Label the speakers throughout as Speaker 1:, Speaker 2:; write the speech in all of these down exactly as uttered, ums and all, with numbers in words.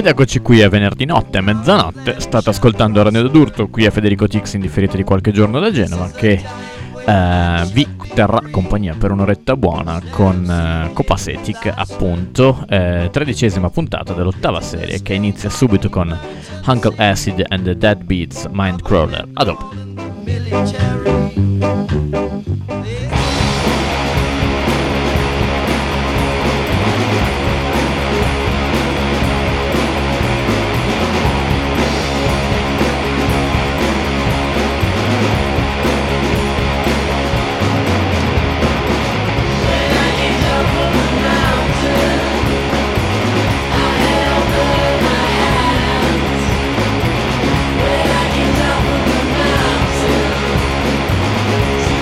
Speaker 1: Ed eccoci qui, è venerdì notte, mezzanotte, state ascoltando Radio d'Urto, qui è Federico Tix in differita di qualche giorno da Genova, che eh, vi terrà compagnia per un'oretta buona con eh, Copacetic, appunto, eh, tredicesima puntata dell'ottava serie, che inizia subito con Uncle Acid and the Dead Beats Mindcrawler. A dopo.
Speaker 2: When I get down from the mountain,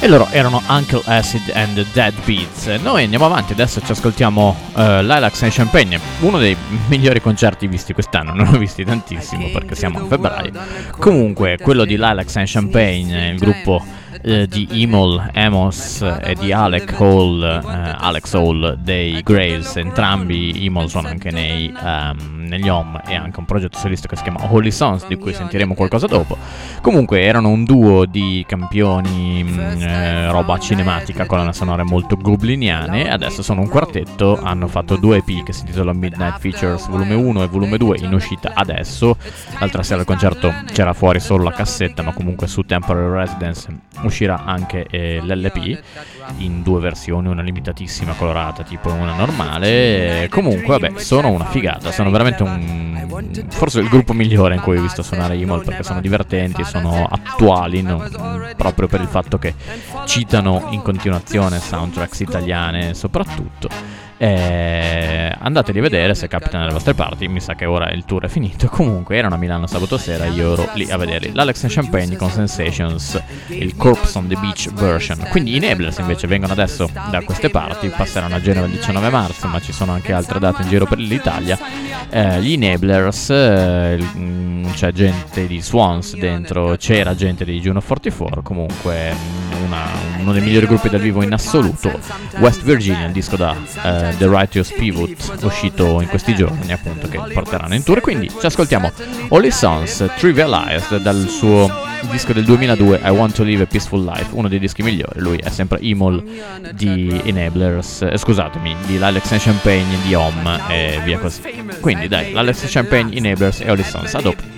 Speaker 1: E loro erano Uncle Acid and the Dead Beats. Noi andiamo avanti, adesso ci ascoltiamo uh, Lilacs and Champagne, uno dei migliori concerti visti quest'anno, non ho visti tantissimo perché siamo a febbraio. Comunque, quello di Lilacs and Champagne, il gruppo eh, di Emil Amos e di Alec Hall, eh, Alex Hall dei Graves, entrambi. Emil sono anche nei, um, negli Home e anche un progetto solista che si chiama Holy Sons, di cui sentiremo qualcosa dopo. Comunque erano un duo di campioni, mh, eh, roba cinematica, colonne sonore molto gobliniane. Adesso sono un quartetto, hanno fatto due E P che si intitolano Midnight Features volume uno e volume due, in uscita adesso. L'altra sera al concerto c'era fuori solo la cassetta, ma comunque su Temporary Residence uscirà anche eh, l'L P in due versioni, una limitatissima colorata tipo una normale. E comunque vabbè, sono una figata, sono veramente un, forse il gruppo migliore in cui ho visto suonare Emil, perché sono divertenti, sono attuali, no? Proprio per il fatto che citano in continuazione soundtracks italiane soprattutto. Eh, andateli a vedere se capita nelle vostre parti. Mi sa che ora il tour è finito. Comunque erano a Milano sabato sera, io ero lì a vederli. L'Alex and Champagne con Sensations, il Corpse on the Beach version. Quindi i Enablers invece vengono adesso da queste parti, passeranno a Genova il diciannove marzo, ma ci sono anche altre date in giro per l'Italia. eh, Gli Enablers, eh, c'è gente di Swans dentro, c'era gente di Juno quarantaquattro. Comunque una, uno dei migliori gruppi dal vivo in assoluto. West Virginia, il disco da eh, The Righteous Pivot, uscito in questi giorni, appunto, che porteranno in tour. Quindi ci ascoltiamo Holy Sons Trivialized dal suo disco del duemiladue, I Want to Live a Peaceful Life, uno dei dischi migliori. Lui è sempre Emil di Enablers, eh, scusatemi, di Lilacs and Champagne, di Home e via così. Quindi dai, Lilacs and Champagne, Enablers e Holy Sons. A dopo.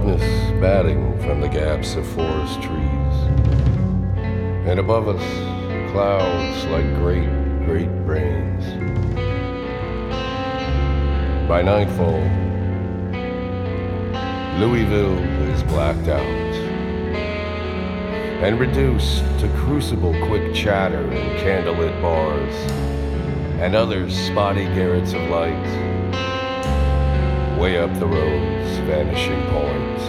Speaker 2: darkness batting from the gaps of forest trees. And above us, clouds like great, great brains. By nightfall, Louisville is blacked out and reduced to crucible quick chatter in candlelit bars and other spotty garrets of light way up the road's vanishing point.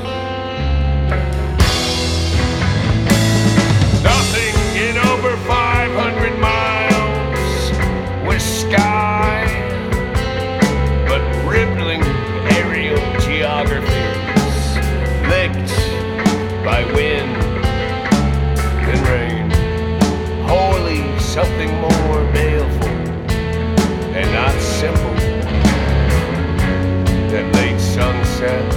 Speaker 2: Nothing in over five hundred miles with sky but rippling aerial geographies licked by wind and rain, wholly something more baleful and not simple than late sunsets.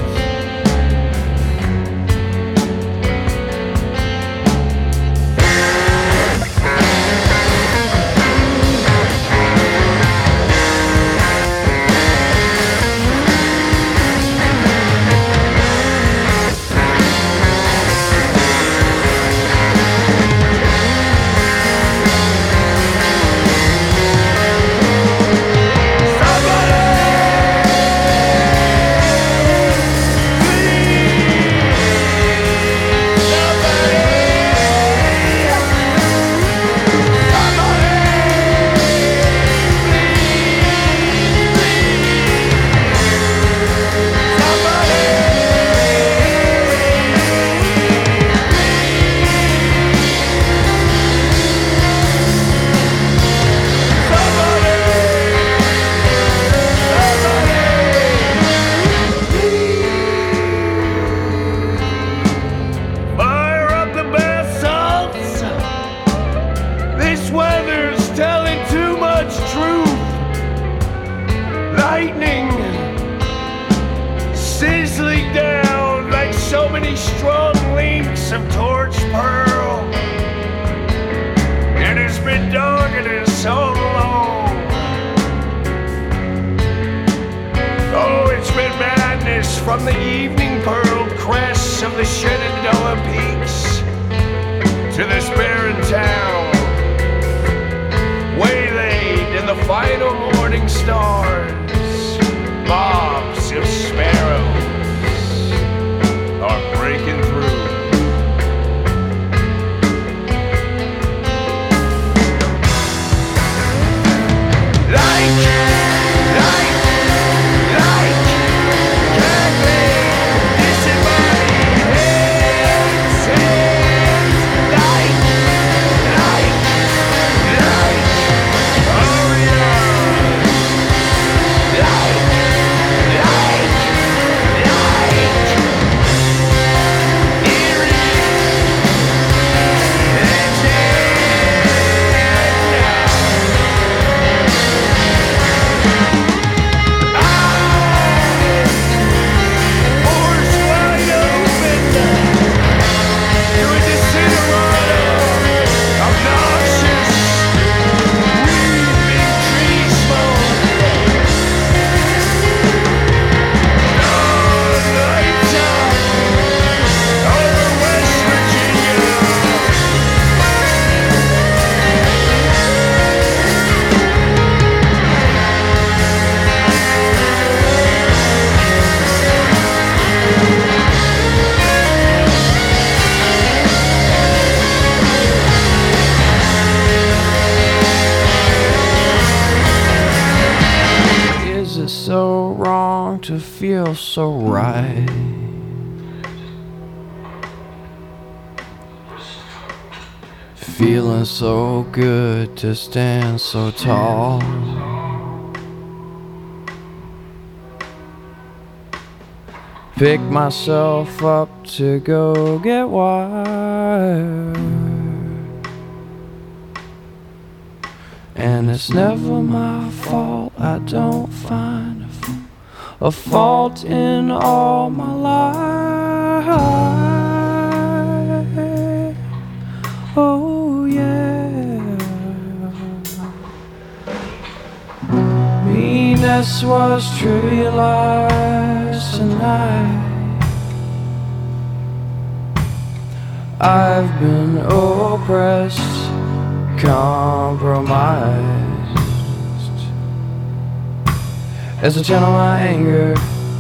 Speaker 2: From the evening pearled crests of the Shenandoah peaks to this barren town, waylaid in the final morning stars, mobs of sparrows are breaking through. Like, like, like. To feel so right, feeling so good to stand so tall, pick myself up to go get wired, and it's never my fault I don't find a a fault in all my life. Oh yeah. Meanness was trivialized tonight.
Speaker 3: I've been oppressed, compromised. As I channel my anger,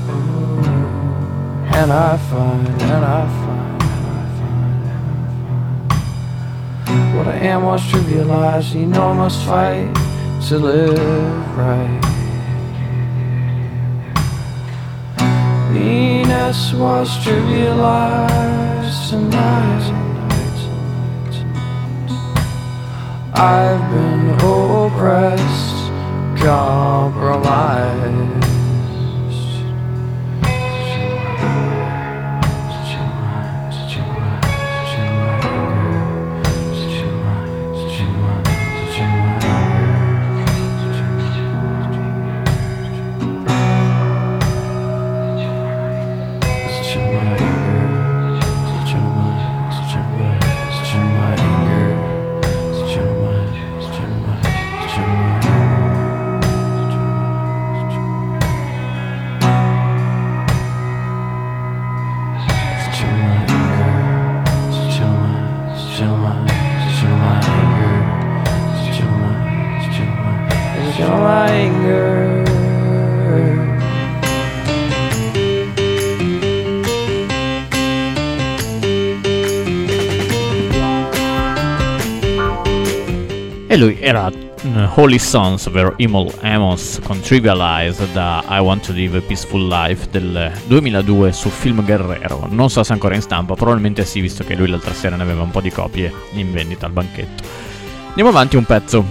Speaker 3: and I find, and I find, and I find, and I find what I am was trivialized. You know I must fight to live right. Venus was trivialized tonight. I've been oppressed, compromised.
Speaker 1: E lui era uh, Holy Sons, ovvero Emil Amos, con Trivialized da I Want to Live a Peaceful Life del duemiladue su Film Guerrero. Non so se è ancora in stampa, probabilmente sì, visto che lui l'altra sera ne aveva un po' di copie in vendita al banchetto. Andiamo avanti un pezzo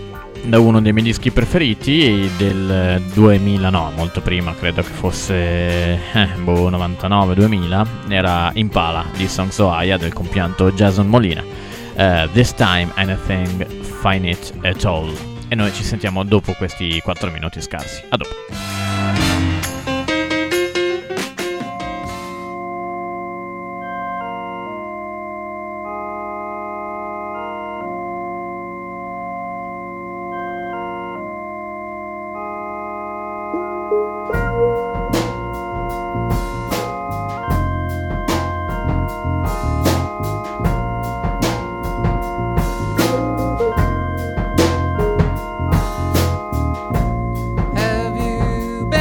Speaker 1: da uno dei miei dischi preferiti del duemila, no, molto prima, credo che fosse eh, boh, novantanove duemila, era Impala di Songs Ohia del compianto Jason Molina. Uh, This Time Anything Fine It At All. E noi ci sentiamo dopo questi quattro minuti scarsi. A dopo.
Speaker 3: Have you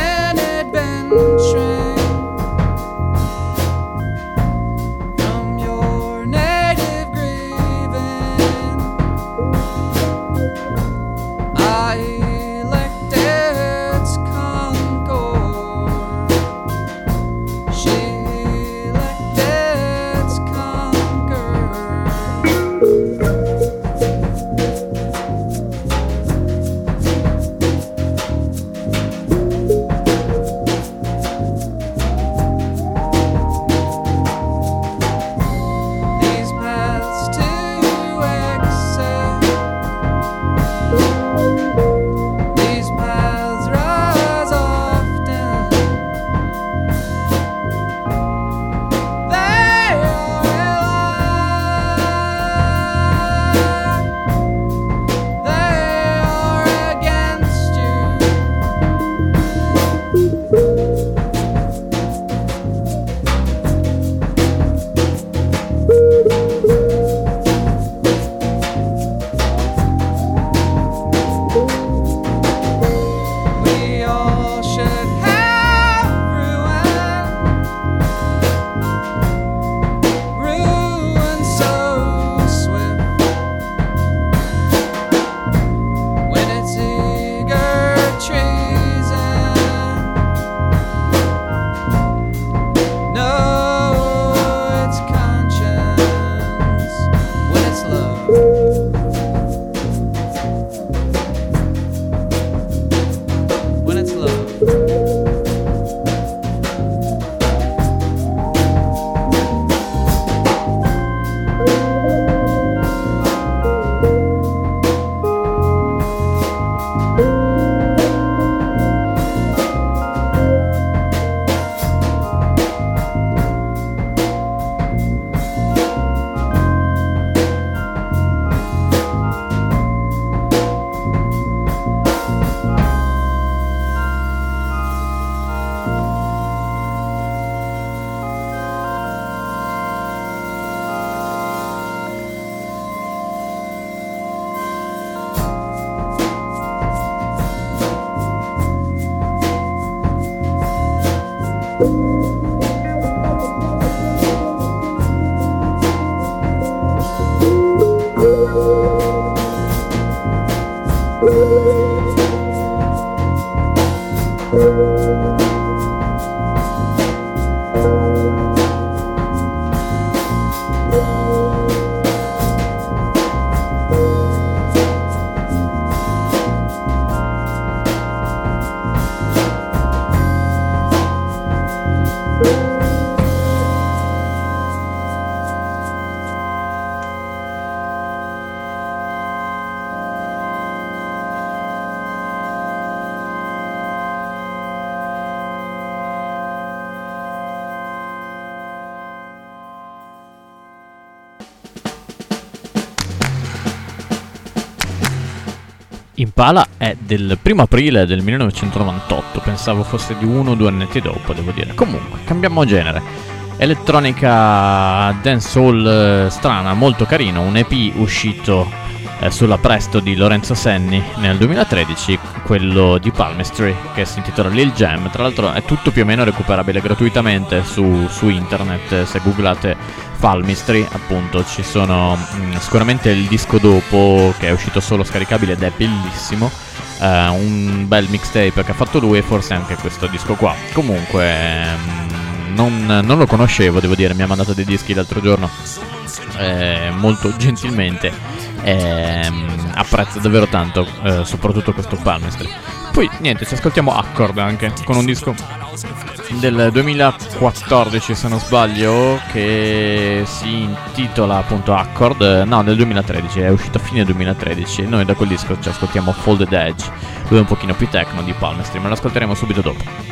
Speaker 1: Impala è del primo aprile del millenovecentonovantotto, pensavo fosse di uno o due annetti dopo, devo dire. Comunque, cambiamo genere. Elettronica dancehall eh, strana, molto carino, un E P uscito eh, sulla Presto di Lorenzo Senni nel duemilatredici, quello di Palmistry, che si intitola Lil Jam. Tra l'altro è tutto più o meno recuperabile gratuitamente su, su internet, se googlate Palmistry, appunto. Ci sono mh, sicuramente il disco dopo, che è uscito solo scaricabile ed è bellissimo, uh, un bel mixtape che ha fatto lui, e forse anche questo disco qua. Comunque mh, non, non lo conoscevo, devo dire, mi ha mandato dei dischi l'altro giorno eh, molto gentilmente, eh, apprezzo davvero tanto, eh, soprattutto questo Palmistry. Poi niente, ci ascoltiamo Accord anche, con un disco del duemilaquattordici se non sbaglio, che si intitola appunto Accord, no, del duemilatredici, è uscito a fine duemilatredici. Noi da quel disco ci ascoltiamo Folded Edge, lui è un pochino più techno di Palmistry, ma lo ascolteremo subito dopo.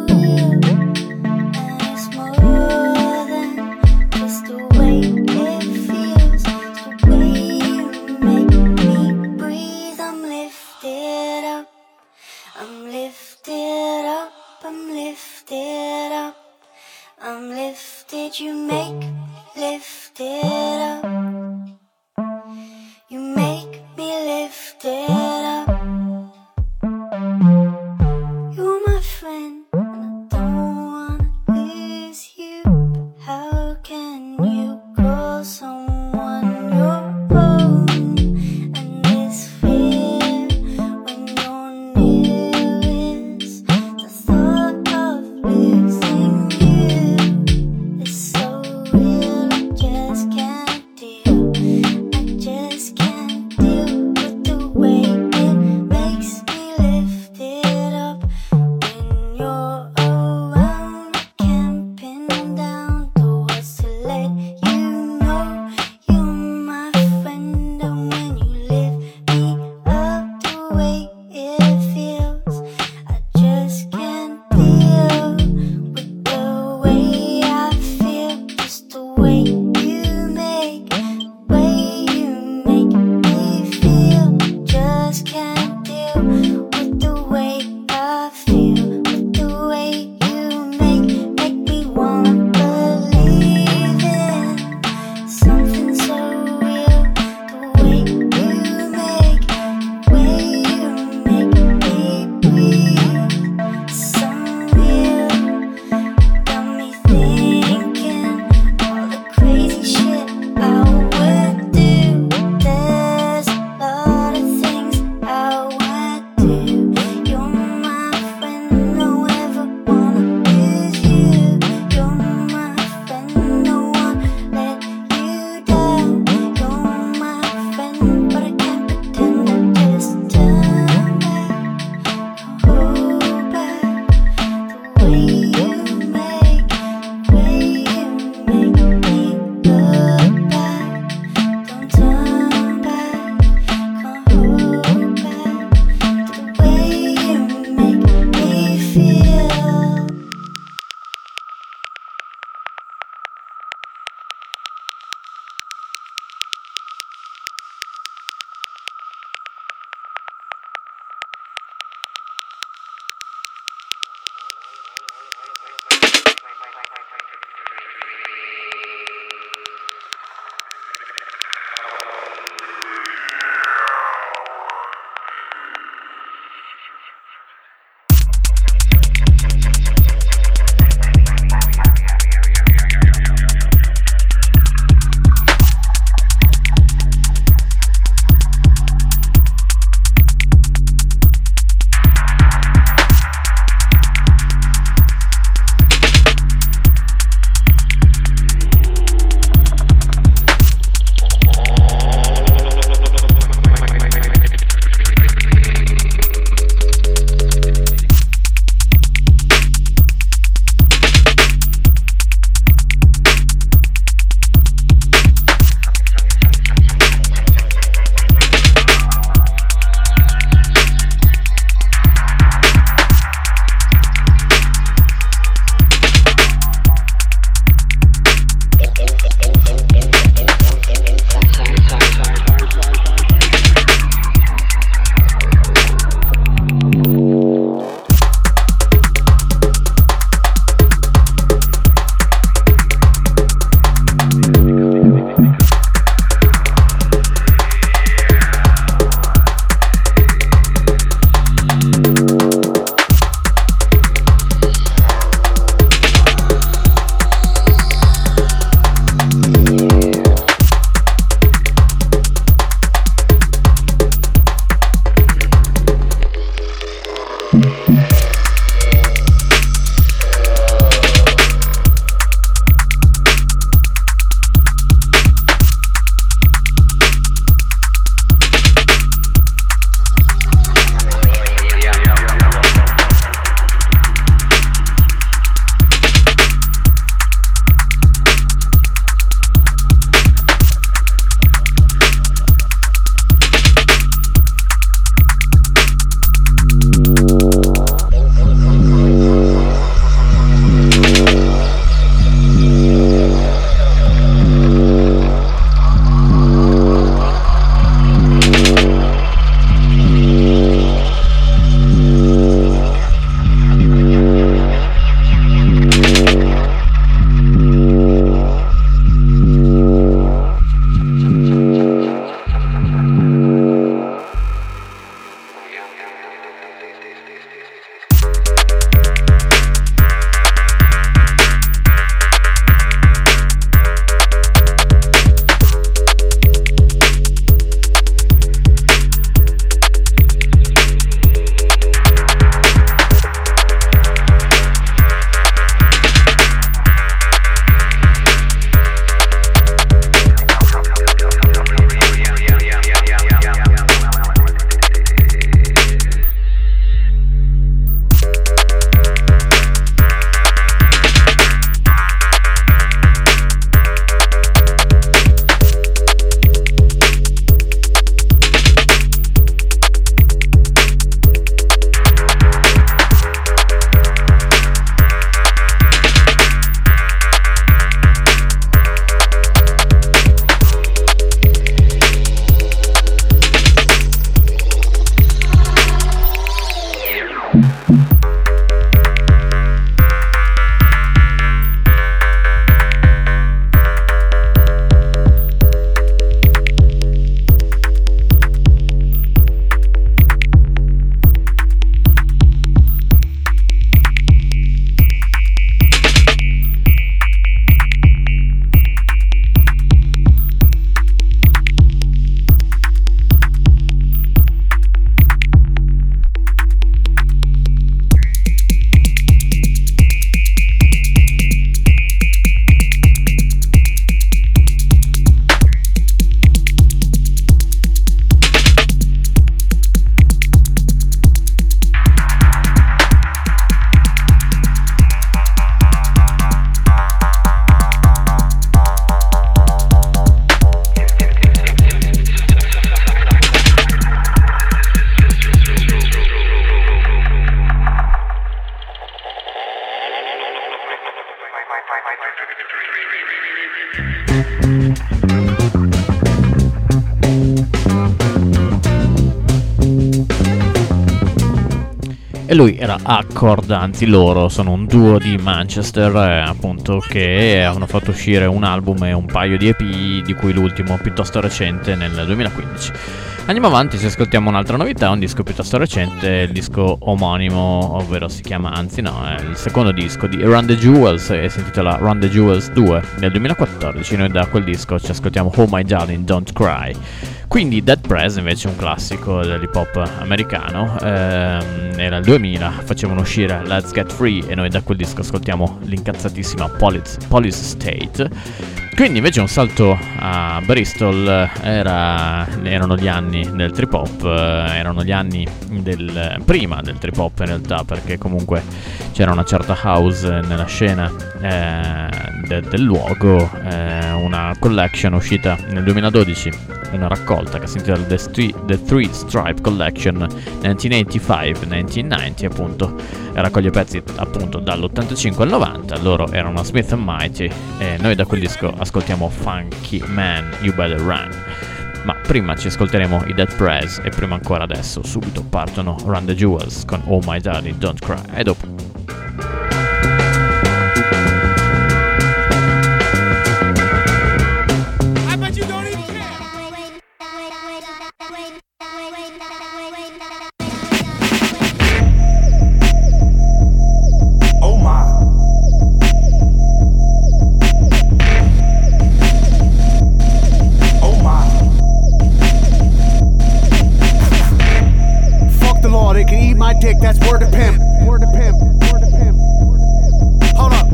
Speaker 4: Just the way it
Speaker 1: e lui era Accord, anzi loro sono un duo di Manchester eh, appunto, che hanno fatto uscire un album e un paio di E P, di cui l'ultimo piuttosto recente nel duemilaquindici. Andiamo avanti, se ascoltiamo un'altra novità, un disco piuttosto recente, il disco omonimo, ovvero si chiama, anzi no, è il secondo disco di Run the Jewels e si intitola Run the Jewels due del duemilaquattordici. Noi da quel disco ci ascoltiamo Oh My Darling Don't Cry. Quindi Dead Prez invece è un classico dell'hip hop americano, ehm, era il duemila, facevano uscire Let's Get Free e noi da quel disco ascoltiamo l'incazzatissima Police, Police State. Quindi invece un salto a Bristol, era, erano gli anni del trip hop, eh, erano gli anni del, prima del trip hop in realtà, perché comunque c'era una certa house nella scena eh, de, del luogo, eh, una collection uscita nel duemiladodici, una raccolta che si intitola The, St- The Three Stripe Collection millenovecentoottantacinque millenovecentonovanta, appunto raccoglie pezzi appunto dall'ottantacinque al novanta. Loro erano Smith and Mighty e noi da quel disco ascoltiamo Funky Man You Better Run. Ma prima ci ascolteremo i Dead Prez e prima ancora adesso subito partono Run the Jewels con Oh My Darling Don't Cry e dopo
Speaker 4: dick, that's word to pimp. Word to pimp. Word to pimp. Hold up.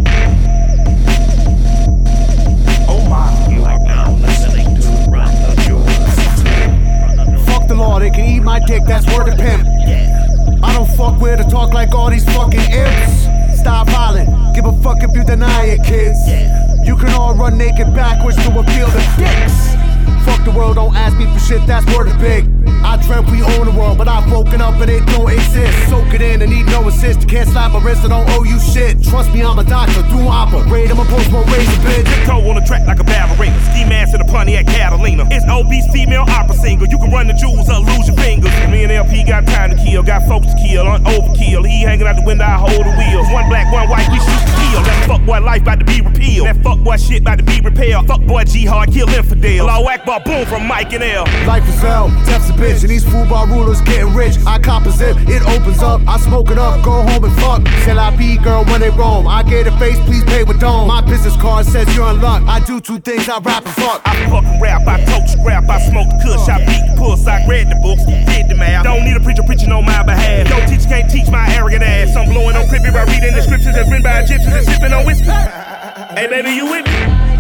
Speaker 4: Oh my. You are now listening to Run the Jewels. Fuck the law, they can eat my dick, that's word to pimp. I don't fuck with or talk like all these fucking imps. Stop violent, give a fuck if you deny it, kids. You can all run naked backwards to a field of dicks. Fuck the world, don't ask me for shit, that's word of big. I dreamt we own the world, but I've woken up and it don't exist. Soak it in and need no assist. You can't slap my wrist, I don't owe you shit. Trust me, I'm a doctor, do operate, I'm a post-war razor bitch.
Speaker 5: Tiptoe on the track like a ballerina. Ski mask in a Pontiac Catalina. It's obese female opera singer. You can run the jewels or lose your fingers. Me and L P got time to kill, got folks to kill, on overkill. He hanging out the window, I hold the wheels. One black, one white, we shoot to kill. That fuckboy life about to be repealed. That fuckboy shit about to be repaired. Fuckboy jihad, kill infidel. Allahu Akbar, boom from Mike and L.
Speaker 4: Life is hell, death's a bitch, and these football rulers getting rich. I cop a zip, it opens up, I smoke it up, go home and fuck. Till I be girl when they roam. I gave a face, please pay with dome. My business card says you're in luck. I do two things, I rap and fuck.
Speaker 5: I fucking rap, I tote scrap, I smoke kush, I beat the puss, I read the books, did the math. Don't need a preacher preaching on my behalf. Yo, teacher can't teach my arrogant ass. I'm blowing on crippy by reading the scriptures that's written by Egyptians and sipping on whiskey. Hey baby, you with me?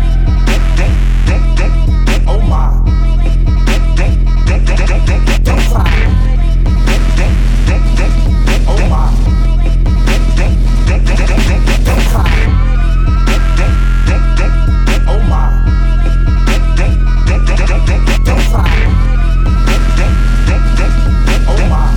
Speaker 4: Oh my. Don't cry. Oh my. Don't cry. Oh my. Don't cry. Oh my.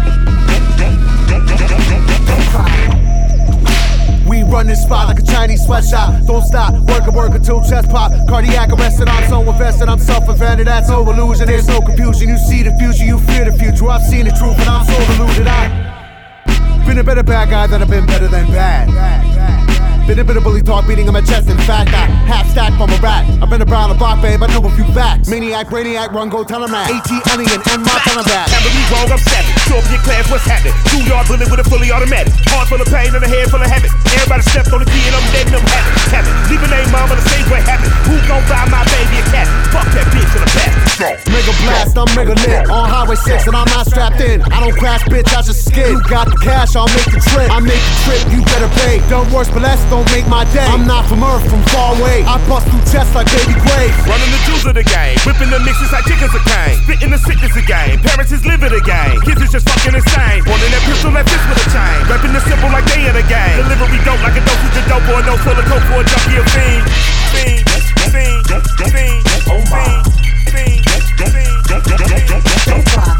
Speaker 4: Don't cry. We run this spot like a Chinese sweatshop. Don't stop, work and work until chest pop. Cardiac arrested, I'm so invested, I'm self-invented. That's no illusion, there's no confusion. You see the future, you fear the future. I've seen the truth and I'm so deluded. I've been a better bad guy than I've been better than bad. Been a bit of bully talk, beating on my chest. In fact, I half stack from a rat. I've been around the block, babe, I know a few facts. Maniac, brainiac, run, go, tell him that. AT, alien, and my tell him that.
Speaker 5: Never be wrong, I'm savage. Show up in your class, what's happening? Two yard bullet with a fully automatic. Heart full of pain and a head full of habit. Everybody stepped on the key and I'm dead and I'm happy. Happy. Leave a name, mom, on the stage where it happened. Who gon' buy my baby a cat? Fuck that bitch in the back.
Speaker 4: Mega blast, I'm mega lit. On Highway six and I'm not strapped in. I don't crash, bitch, I just skid. You got the cash, I'll make the trip. I make the trip, you better pay. Don't worse, but less, don't make my day. I'm not from Earth, from far away. I bust through chests like baby Gray.
Speaker 5: Running the jewels of the game, whipping the mixes like chickens a cane. Spitting the sickness of game, parents is living the game. Kids is just fucking insane. Wanting that pistol like this with a chain. Rapping the simple like they in the game. Delivery dope like a dosage of dope or a nose full of coke for a junkie of fiend. Fiend, fiend, fiend, oh my. Fiend, fiend, fiend,
Speaker 4: don't cry.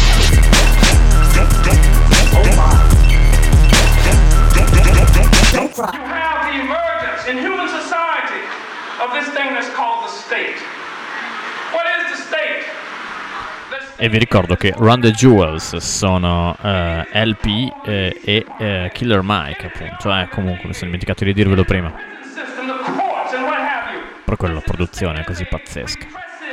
Speaker 4: Oh my. Don't cry.
Speaker 6: In human society of this thing that's called the state. What is the state? The state
Speaker 1: e vi ricordo che Run the Jewels sono uh, L P eh, e uh, Killer Mike, appunto. Eh, comunque mi sono dimenticato di dirvelo prima. Però quella produzione è così pazzesca.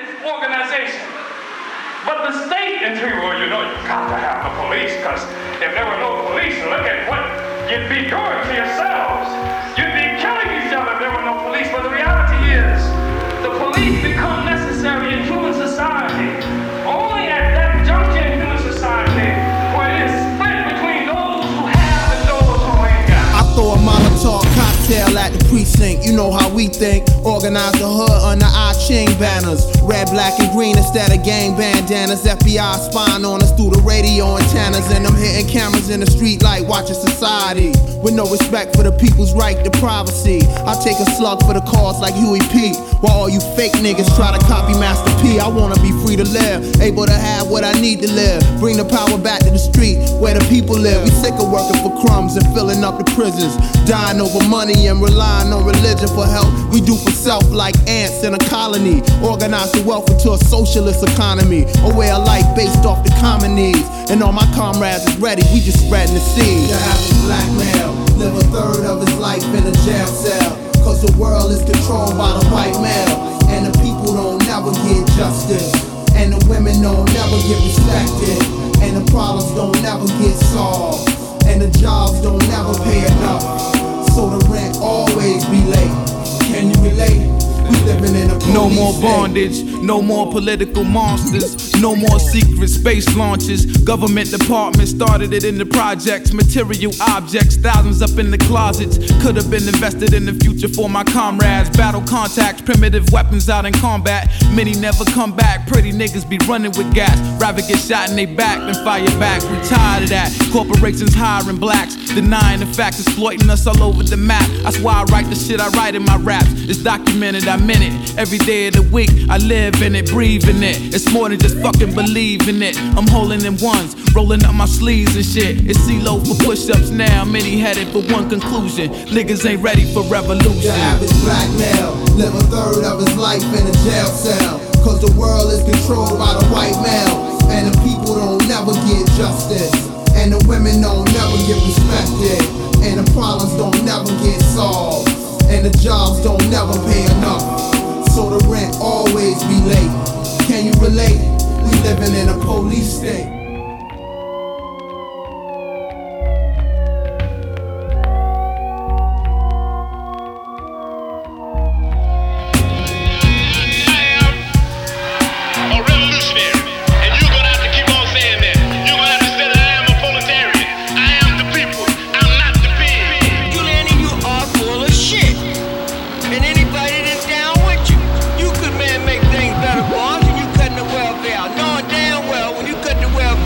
Speaker 6: But the state interior, well, you know, you got to have the police, because if there were no police, look at what you'd be doing to yourselves. You'd be killing each other if there were no police. But the reality is, the police become necessary in human society only at that junction in human society where it is split between those who have and those who ain't got.
Speaker 4: I throw a Molotov cocktail at the precinct. You know how we think. Organize the hood under our Ching banners. Red, black, and green instead of gang bandanas. F B I spying on us through the radio antennas. And I'm hitting cameras in the street like watching society. With no respect for the people's right to privacy. I take a slug for the cause like Huey P. While all you fake niggas try to copy Master P. I wanna be free to live, able to have what I need to live. Bring the power back to the street where the people live. We sick of working for crumbs and filling up the prisons. Dying over money and relying on religion for help. We do for self like ants in a colony. Organize the wealth into a socialist economy. A way of life based off the common needs. And all my comrades is ready, we just spreading the seed. The average black male live a third of his life in a jail cell. Cause the world is controlled by the white male. And the people don't never get justice. And the women don't never get respected. And the problems don't never get solved. And the jobs don't never pay enough. So the rent always be late. Can you relate? We living in a police
Speaker 7: No more
Speaker 4: state.
Speaker 7: bondage, no more political monsters, no more secret space launches. Government departments started it in the projects. Material objects, thousands up in the closets. Could have been invested in the future for my comrades. Battle contacts, primitive weapons out in combat. Many never come back, pretty niggas be running with gas. Rather get shot in they back than fire back. We tired of that. Corporations hiring blacks, denying the facts, exploiting us all over the map. That's why I write the shit I write in my raps. It's documented, I'm in it. Every day of the week, I live in it, breathe in it. It's more than just fucking believing it. I'm holding in ones, rolling up my sleeves and shit. It's C-Lo for push-ups now, many headed for one conclusion. Niggas ain't ready for revolution.
Speaker 4: The average black male live a third of his life in a jail cell. Cause the world is controlled by the white male. And the people don't never get justice. And the women don't never get respected. And the problems don't never get solved. And the jobs don't never pay enough. So the rent always be late. Can you relate? We living in a police state.
Speaker 8: Knowing damn well when you cut the welfare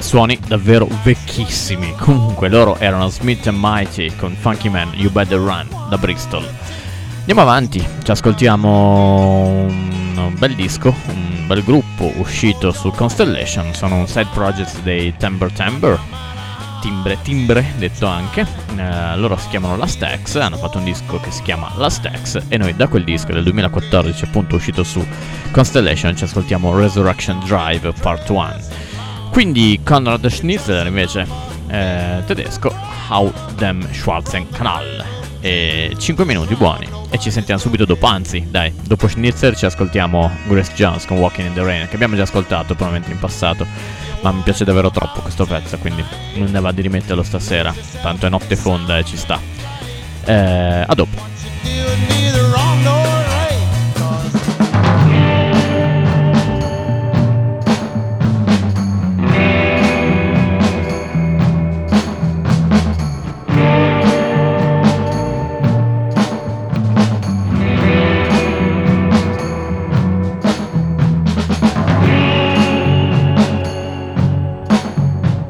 Speaker 1: suoni davvero vecchissimi. Comunque loro erano Smith and Mighty con Funky Man, You Better Run, da Bristol. Andiamo avanti, ci ascoltiamo un bel disco, un bel gruppo uscito su Constellation. Sono un side project dei Timbre Timbre, Timbre Timbre detto anche. eh, Loro si chiamano Last X, hanno fatto un disco che si chiama Last X, e noi da quel disco del duemilaquattordici, appunto uscito su Constellation, ci ascoltiamo Resurrection Drive Part uno. Quindi Konrad Schnitzler invece eh, tedesco, How dem Schwarzen Kanal, e cinque minuti buoni e ci sentiamo subito dopo. Anzi dai, dopo Schnitzler ci ascoltiamo Grace Jones con Walking in the Rain, che abbiamo già ascoltato probabilmente in passato, ma mi piace davvero troppo questo pezzo, quindi non ne va di rimetterlo stasera, tanto è notte fonda e ci sta. eh, A dopo.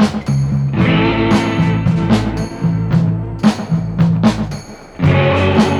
Speaker 8: Thank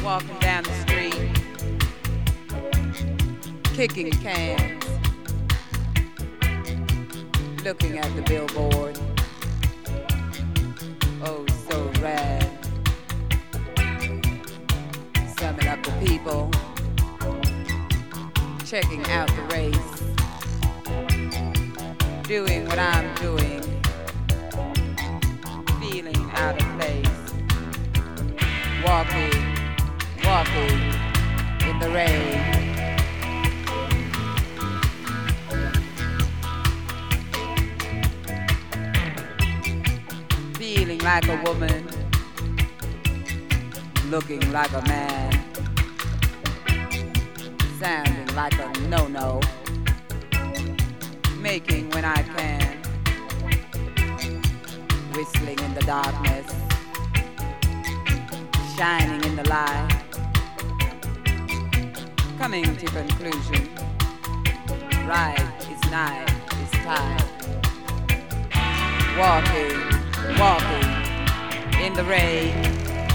Speaker 8: walking down the street, kicking cans, looking at the billboard. Oh, so rad. Summing up the people, checking out the race, doing what I'm doing, feeling out of place, walking, walking in the rain. Feeling like a woman, looking like a man, sounding like a no-no, making when I can, whistling in the darkness, shining in the light, coming to conclusion, right is night is time, walking, walking in the rain.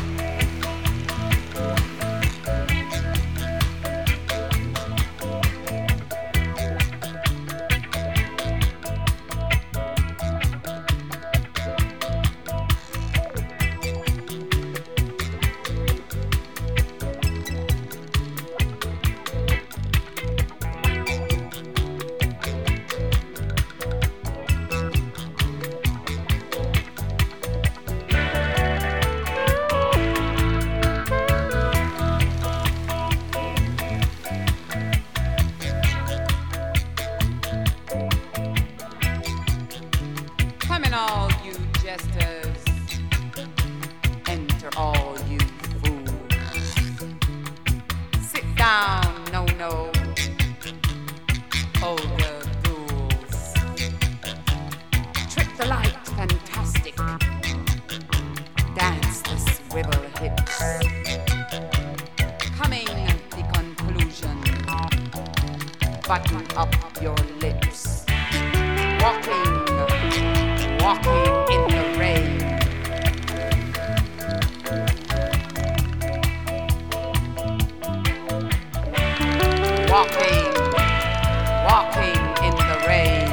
Speaker 9: button up your lips. Walking, walking in the rain. Walking, walking in the rain.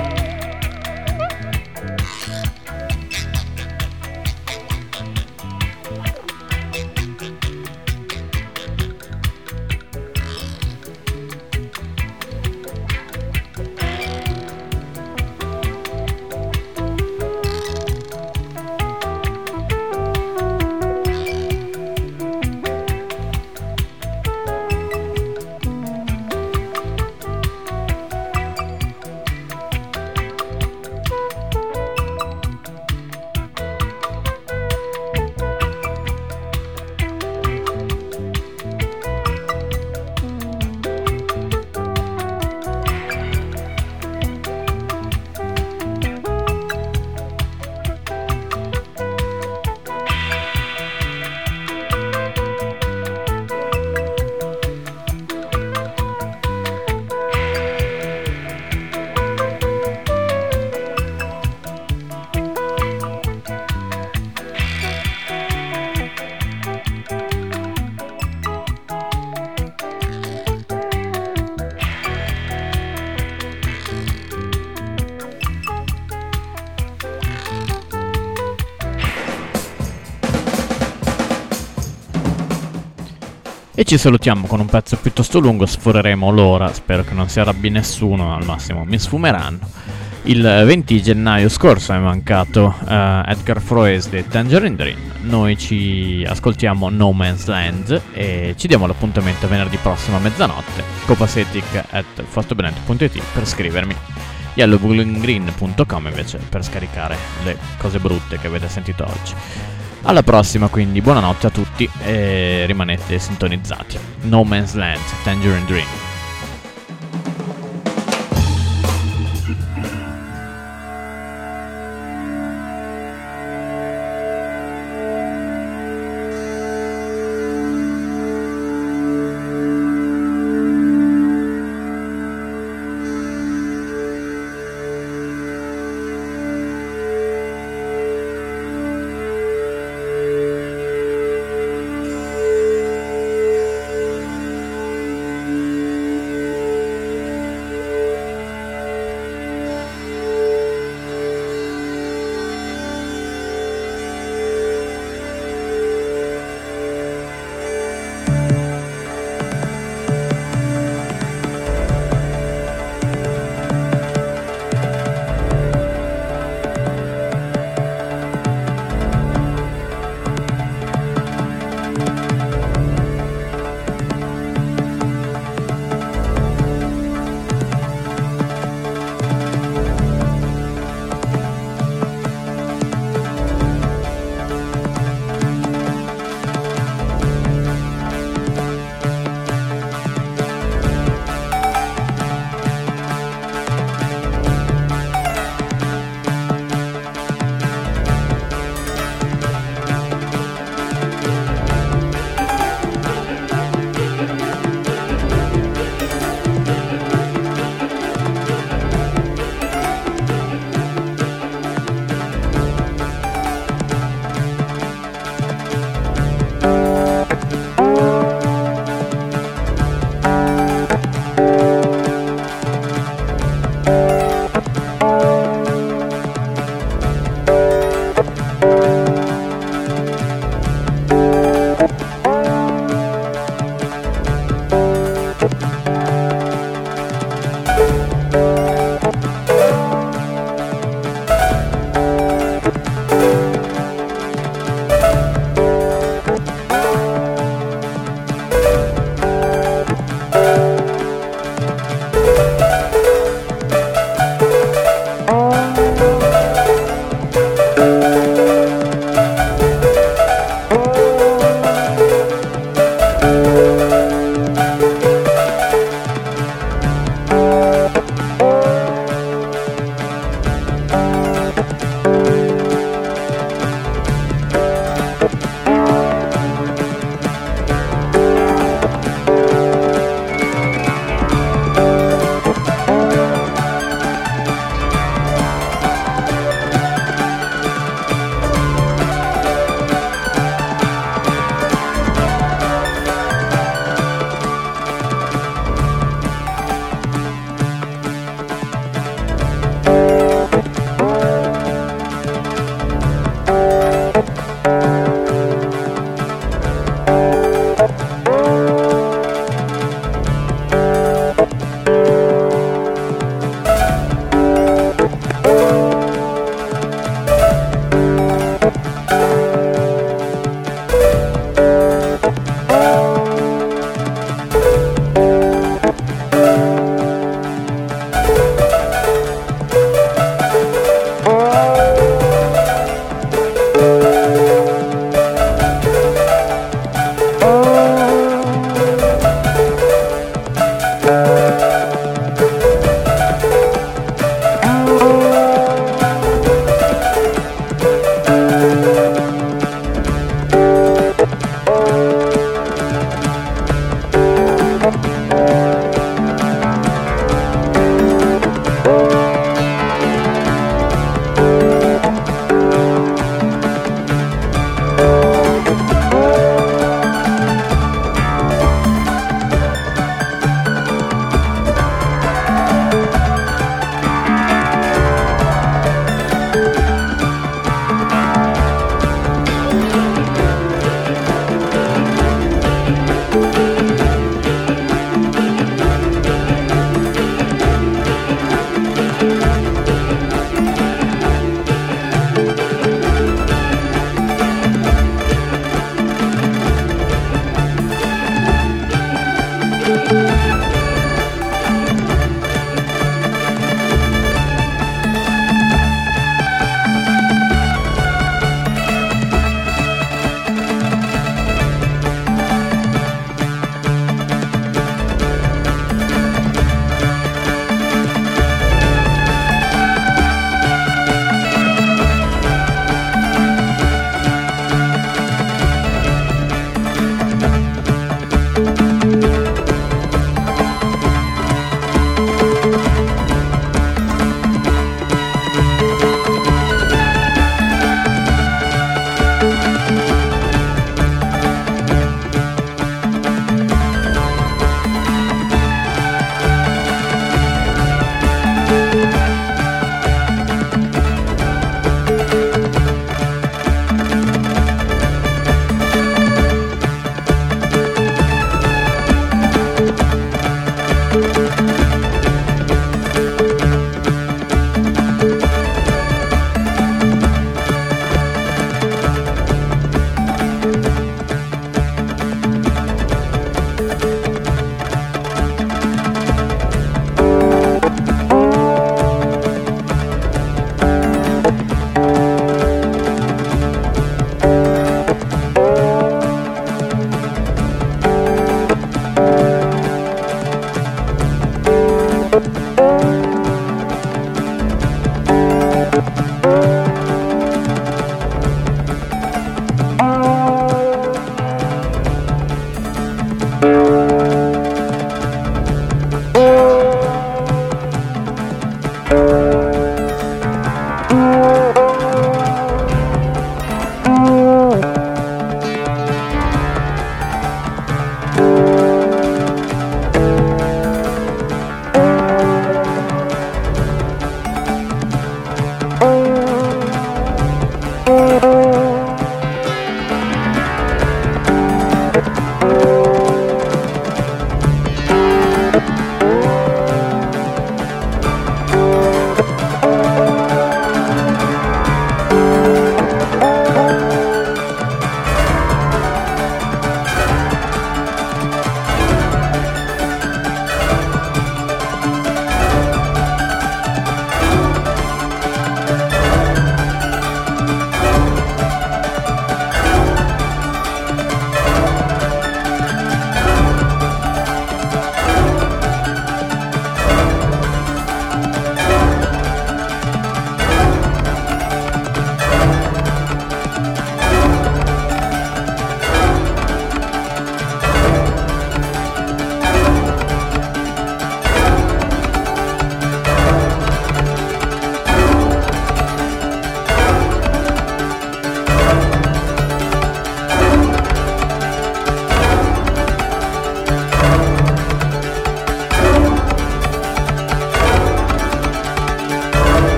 Speaker 1: E ci salutiamo con un pezzo piuttosto lungo, sforeremo l'ora, spero che non si arrabbi nessuno, al massimo mi sfumeranno. Il venti gennaio scorso è mancato uh, Edgar Froese di Tangerine Dream. Noi ci ascoltiamo No Man's Land e ci diamo l'appuntamento venerdì prossimo a mezzanotte. copacetic at fastobelente punto it per scrivermi, yellow bowling green punto com invece per scaricare le cose brutte che avete sentito oggi. Alla prossima, quindi buonanotte a tutti e rimanete sintonizzati. No Man's Land, Tangerine Dream.